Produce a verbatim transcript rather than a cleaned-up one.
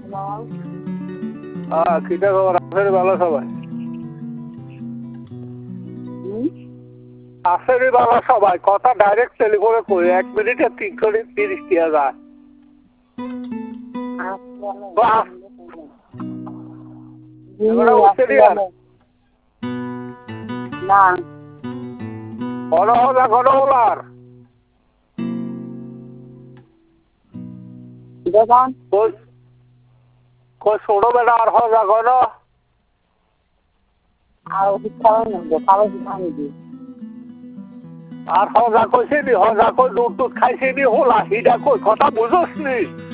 হ্যাঁ কিটা খবর আছে ভালো সবাই আছে রে ভালো সবাই কথা ডাইরেক্ট টেলিফোনে কই এক মিনিটে তিনশো তিরিশ টিয়া যায় না ঘন হলা ঘন হলার দেখুন কই ছোট বেটা আর হজা ঘন আর খাওয়াই না খাওয়াই খাওয়াই দিই আর হজা কইছে নি হজা কই দুধ টুধ খাইছে নি হোলা হিডা কই কথা বুঝোস নি